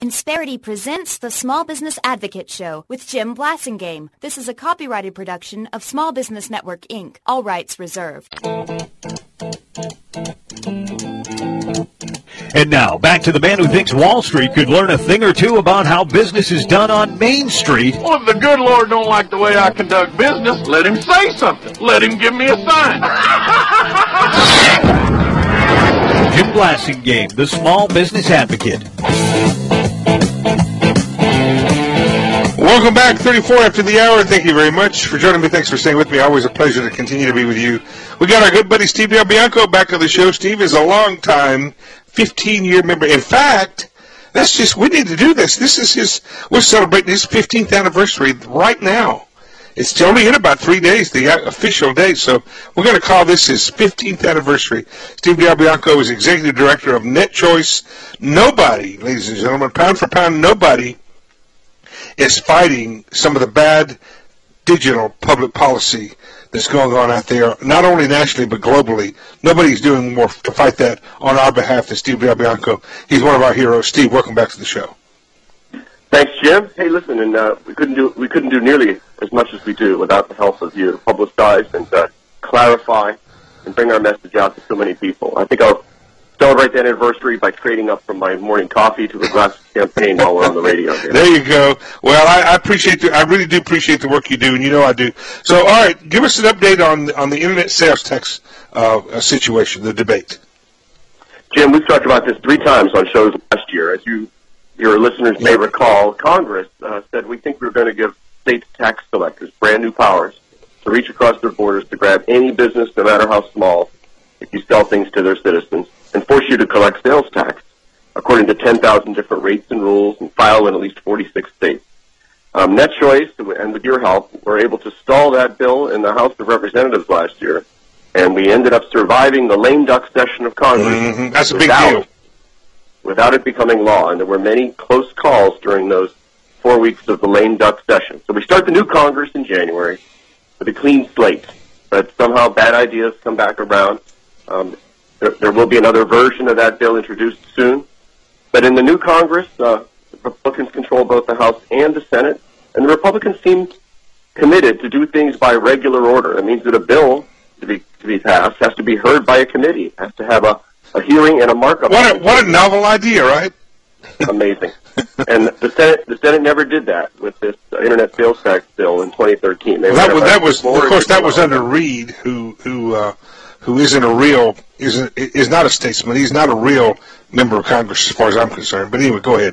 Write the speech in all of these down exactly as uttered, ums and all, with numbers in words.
Insperity presents the Small Business Advocate Show with Jim Blasingame. This is a copyrighted production of Small Business Network, Incorporated. All rights reserved. And now, back to the man who thinks Wall Street could learn a thing or two about how business is done on Main Street. Well, if the good Lord don't like the way I conduct business, let him say something. Let him give me a sign. Jim Blasingame, the Small Business Advocate. Welcome back, thirty-four after the hour. Thank you very much for joining me. Thanks for staying with me. Always a pleasure to continue to be with you. We got our good buddy Steve Del Bianco back on the show. Steve is a long-time, fifteen-year member. In fact, that's just, we need to do this. This is his, we're celebrating his fifteenth anniversary right now. It's only in about three days, the official day, so we're going to call this his fifteenth anniversary. Steve Del Bianco is Executive Director of NetChoice. Nobody, ladies and gentlemen, pound for pound, nobody is fighting some of the bad digital public policy that's going on out there, not only nationally but globally. Nobody's doing more to fight that on our behalf than Steve Del Bianco. He's one of our heroes. Steve, welcome back to the show. Thanks, Jim. Hey, listen, and uh, we couldn't do we couldn't do nearly as much as we do without the help of you to publicize and uh, clarify and bring our message out to so many people. I think I'll celebrate that anniversary by trading up from my morning coffee to a glass of champagne while we're on the radio here. There you go. Well, I, I appreciate the, I really do appreciate the work you do, and you know I do. So, all right, give us an update on on the internet sales tax uh, situation, the debate. Jim, we've talked about this three times on shows last year. As you your listeners may recall, Congress uh, said we think we we're going to give state tax collectors brand new powers to reach across their borders to grab any business, no matter how small, if you sell things to their citizens, and force you to collect sales tax according to ten thousand different rates and rules and file in at least forty-six states. Um, NetChoice, and with your help, were able to stall that bill in the House of Representatives last year, and we ended up surviving the lame duck session of Congress. Mm-hmm. That's a big without, deal. Without it becoming law, and there were many close calls during those four weeks of the lame duck session. So we start the new Congress in January with a clean slate, but somehow bad ideas come back around. Um, There, there will be another version of that bill introduced soon. But in the new Congress, uh, the Republicans control both the House and the Senate, and the Republicans seem committed to do things by regular order. That means that a bill to be to be passed has to be heard by a committee, has to have a, a hearing and a markup. What a, what a novel idea, right? Amazing. And the Senate the Senate never did that with this uh, internet sales tax bill in twenty thirteen. They Well, that was, that was of course, that was under Reid, who who uh, who isn't a real isn't is not a statesman. He's not a real member of Congress, as far as I'm concerned. But anyway, go ahead.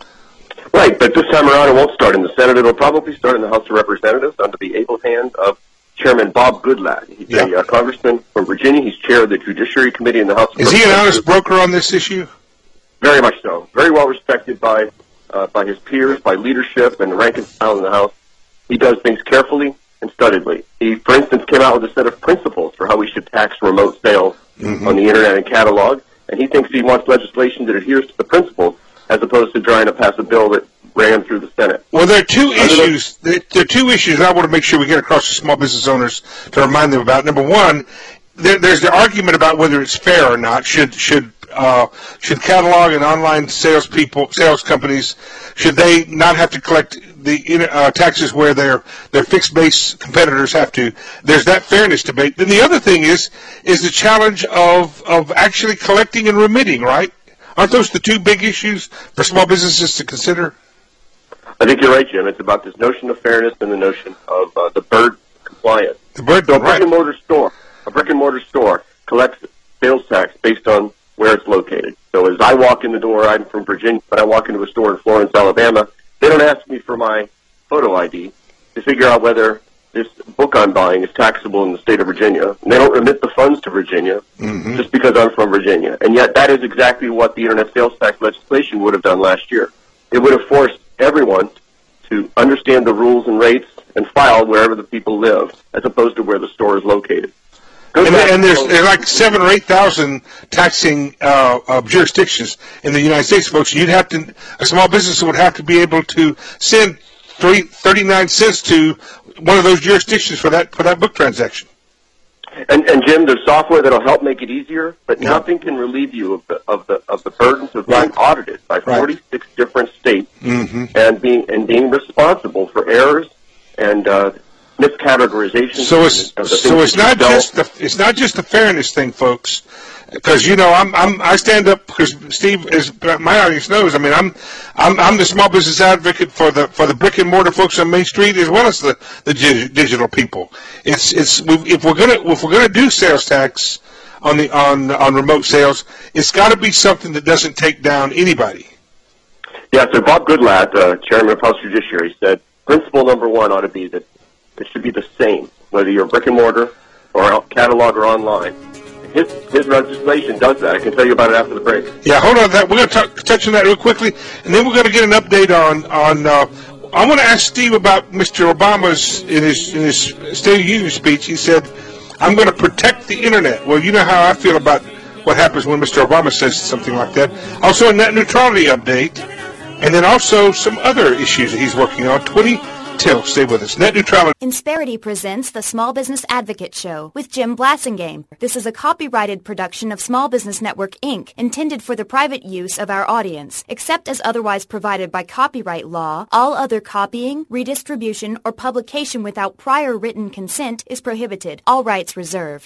Right, but this time around, it won't start in the Senate. It'll probably start in the House of Representatives under the able hand of Chairman Bob Goodlatte. He's yeah. a uh, congressman from Virginia. He's chair of the Judiciary Committee in the House of Is he an honest broker on this issue? Very much so. Very well respected by uh, by his peers, by leadership, and the rank and file in the House. He does things carefully and studiedly. He, for instance, came out with a set of principles for how we should tax remote sales mm-hmm. on the Internet and catalog, and he thinks he wants legislation that adheres to the principles as opposed to trying to pass a bill that ran through the Senate. Well, there are two Under issues. The, there are two issues I want to make sure we get across to small business owners to remind them about. Number one, there, there's the argument about whether it's fair or not. Should should uh, should catalog and online sales people, sales companies, should they not have to collect the uh, taxes where their their fixed base competitors have to? There's that fairness debate. Then the other thing is is the challenge of of actually collecting and remitting. Right? Aren't those the two big issues for small businesses to consider? I think you're right, Jim. It's about this notion of fairness and the notion of uh, the BIRD compliance. The BIRD, so a right. brick and mortar store, a brick and mortar store collects sales tax based on where it's located. So as I walk in the door, I'm from Virginia, but I walk into a store in Florence, Alabama. They don't ask me for my photo I D to figure out whether this book I'm buying is taxable in the state of Virginia. And they don't remit the funds to Virginia mm-hmm. just because I'm from Virginia. And yet that is exactly what the internet sales tax legislation would have done last year. It would have forced everyone to understand the rules and rates and file wherever the people live, as opposed to where the store is located. And, and there's, there's like seven or eight thousand taxing uh, uh, jurisdictions in the United States, folks. You'd have to, a small business would have to be able to send three, thirty-nine cents to one of those jurisdictions for that for that book transaction. And, and Jim, there's software that'll help make it easier, but Yeah. nothing can relieve you of the of the of the burdens of being Right. audited by Right. forty-six different states Mm-hmm. and being and being responsible for errors and uh, miscategorization. So it's of the so things it's that not you just the it's not just the fairness thing, folks. Because you know I'm I'm I stand up because Steve, as my audience knows, I mean I'm I'm I'm the small business advocate for the for the brick and mortar folks on Main Street as well as the the dig- digital people. It's it's we, if we're gonna if we're gonna do sales tax on the on on remote sales, it's got to be something that doesn't take down anybody. Yeah, so Bob Goodlatte, uh, chairman of House Judiciary, said principle number one ought to be that it should be the same, whether you're brick and mortar or catalog or online. His his legislation does that. I can tell you about it after the break. Yeah, hold on. That we're going to touch on that real quickly, and then we're going to get an update on on. Uh, I want to ask Steve about Mister Obama's in his in his State of the Union speech. He said, "I'm going to protect the internet." Well, you know how I feel about what happens when Mister Obama says something like that. Also, a net neutrality update, and then also some other issues that he's working on. Twenty till stay with us. Net neutrality. Insperity presents the Small Business Advocate Show with Jim Blassingame. This is a copyrighted production of Small Business Network, Incorporated, intended for the private use of our audience. Except as otherwise provided by copyright law, all other copying, redistribution, or publication without prior written consent is prohibited. All rights reserved.